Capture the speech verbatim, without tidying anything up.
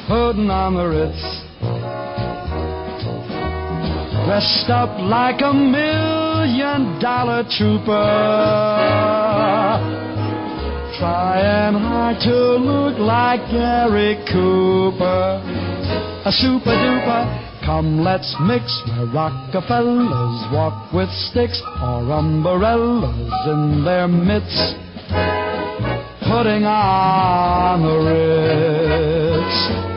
putting on the Ritz. Dressed up like a million dollar trooper, trying hard to look like Gary Cooper. A super duper, come let's mix where Rockefellers walk with sticks or umbrellas in their mitts, putting on the Ritz.